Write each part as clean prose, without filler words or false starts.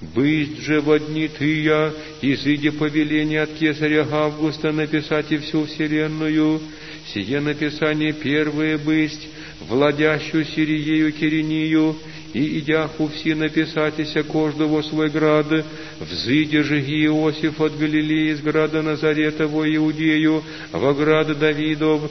Бысть же во дни тыя, изыди повеление от кесаря Августа написать и всю вселенную, сие написание первое бысть, владящую Сириею Киринию, и идяху все написатися каждого свой град, взыди же Иосиф от Галилеи из града Назарета во Иудею, во град Давидов,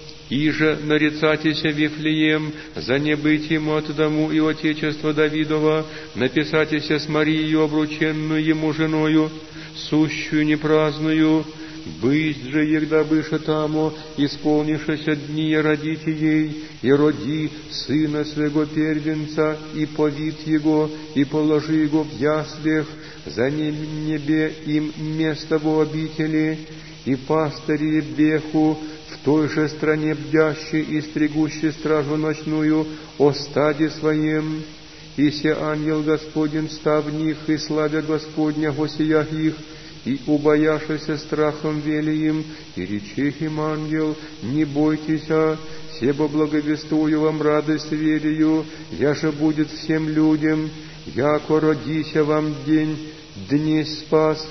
иже нарицатися Вифлеем, за небытием от дому и отечества Давидова, написатися с Марией, обрученную ему женою, сущую непраздную, бысть же, егда быше тамо, исполнившися дни родите ей, и роди сына своего первенца, и повид его, и положи его в яслях, за небе им место во обители, и пастыри беху, в той же стране бдящий и стригущий стражу ночную о стаде своем, и се ангел Господень став в них, и славя Господня госиях их, и убояшися страхом вели им, и речех им ангел, не бойтеся, себо благовествую вам радость верию, я же будет всем людям, яко родися вам дней спас,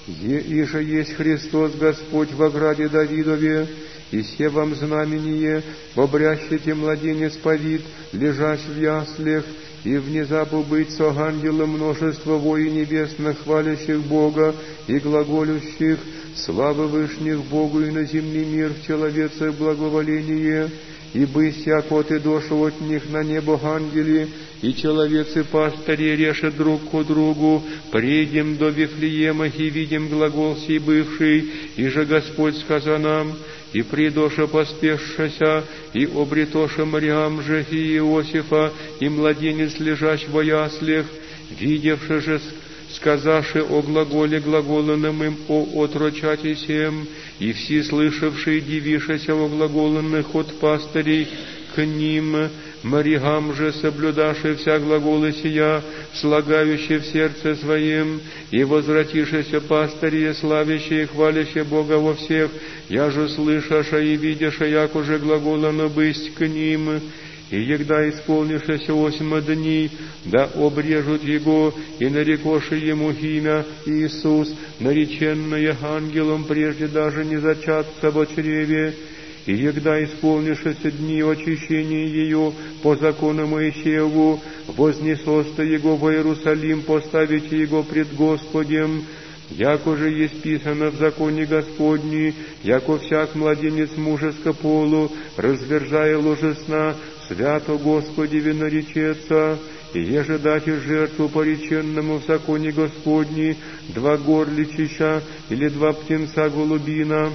иже есть Христос Господь во граде Давидове, и се вам знамение, обрящите младенец повид, лежащ в яслях, и внезапу быть со ангелом множество вои небесных, хвалящих Бога и глаголющих, славы вышних Богу и на земный мир в человецах благоволение, и бысть якоты дошу от них на небо ангели, и человецы пастыри решат друг ко другу, придем до Вифлеема и видим глагол сей бывший, и же Господь сказа нам, и придоша поспешшася, и обретоша Мариам же и Иосифа, и младенец лежащ во яслях, видевши же, сказавши о глаголе глаголенном им о отрочати сем, и все слышавшие дивишася о глаголенных от пастырей к ним, Мариам же, соблюдавши вся глаголы сия, слагающие в сердце своем, и возвратившися пастыри, славящие и хвалящие Бога во всех, я же слышаша и видяша, як уже глаголано бысть к ним, и егда исполнившися 8 дней, да обрежут его, и нарекоши ему имя Иисус, нареченное ангелом, прежде даже не зачаться во чреве, и егда исполнившися дни очищения ее по закону Моисееву, вознесоста его в Иерусалим, поставите его пред Господем, яко же есть писано в законе Господни, яко всяк младенец мужеско полу, развержая ложе сна, свято Господеве наречется, и еже дать жертву пореченному в законе Господни 2 горличища или 2 птенца голубина,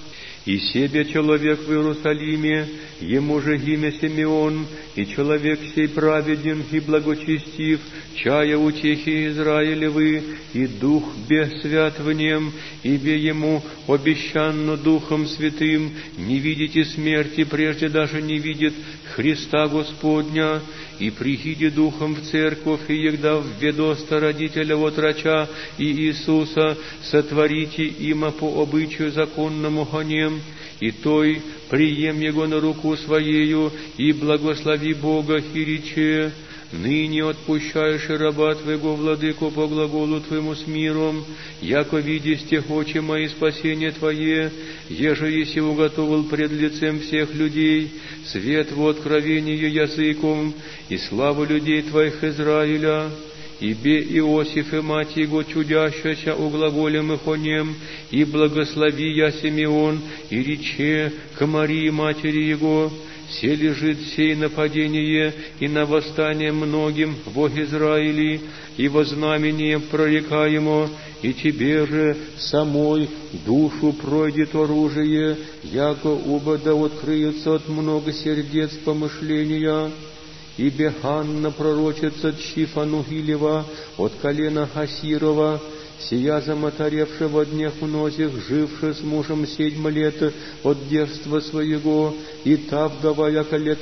и себе человек в Иерусалиме, ему же имя Симеон, и человек сей праведен и благочестив, чая утехи Израилевы, и дух бессвят в нем, ибо ему обещанно Духом Святым, не видите смерти, прежде даже не видит Христа Господня, и прихиди Духом в церковь, и егда введоста родителя отроча и Иисуса, сотворите има по обычаю законному гонем, и той прием его на руку своею, и благослови Бога, и рече, ныне отпущаешь раба Твоего, владыку, по глаголу Твоему с миром, яко видисте очи мои спасение Твое, еже еси уготовил пред лицем всех людей, свет во откровению языком, и славу людей Твоих Израиля, ибе Иосиф и мать его чудящаяся о глаголем их о нем, и благослови я Симеон, и рече к Марии матери его, все лежит сей нападение и на восстание многим во Израиле, и во знамение прорекаемо, и тебе же самой душу пройдет оружие, яко оба да открыются от много сердец помышления. Ибо Ханна пророчица тщифа Нугилева от колена Хасирова, сия замотаревши во днях многих, живши с мужем 7 лет от девства своего, и та вдова яко лет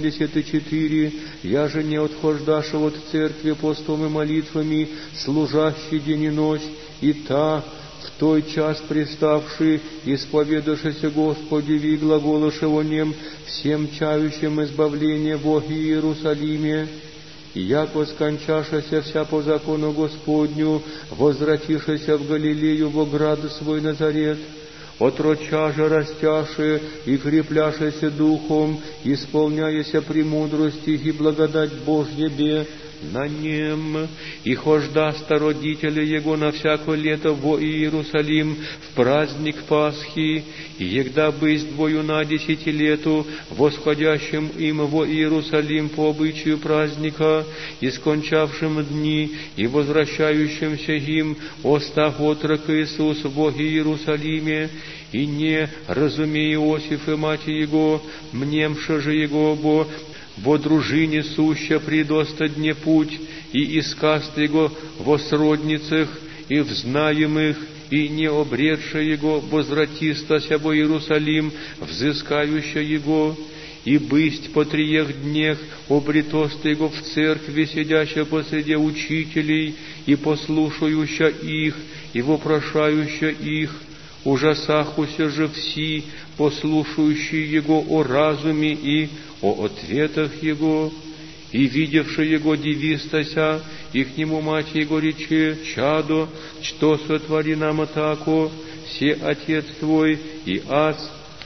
84, я же не отхождаша от церкви постом и молитвами, служащий день и ночь, и та в той час приставший, исповедавшийся Господеви и глаголоши о нем всем чающим избавление во Иерусалиме, яко скончашася вся по закону Господню, возвратишася в Галилею во град свой Назарет, отроча же растяше и крепляшеся духом, исполняяся премудрости и благодать Божьебе на нем, и хождаста родители его на всякое лето во Иерусалим в праздник Пасхи, и егда бысть двою на 10 лету, восходящим им во Иерусалим по обычаю праздника, и скончавшим дни, и возвращающимся им, остав отрок Иисус во Иерусалиме, и не разумей Иосиф и мать его, мнемша же его во дружине суща предоста дне путь, и искаст его во сродницах, и в знаемых, и не обретша его, возвратистася во Иерусалим, взыскающа его, и бысть по 3 днях обретоста его в церкви, сидяща посреди учителей, и послушающа их, и вопрошающа их, ужасахуся же все, послушающие его о разуме и о ответах его, и видевши его дивистася, и к нему мать его рече: чадо, что сотвори нам тако, се отец твой и аз,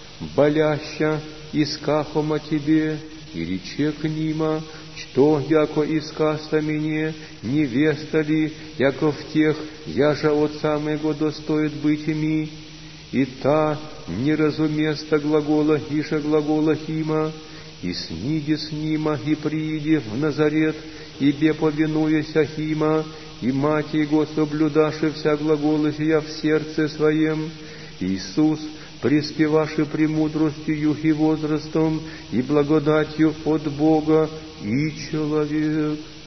боляща, искахом о тебе, и рече к нима: что, яко искаста мне, невеста ли, яко в тех, я же отца моего достоит быть ими, и та не разуместа глагола ише глагола хима, и сниди с нима, и прииди в Назарет, ибе повинуяся хима, и мать его соблюдаши вся глагола сия в сердце своем. Иисус, приспеваши премудростью и возрастом, и благодатью от Бога и человек.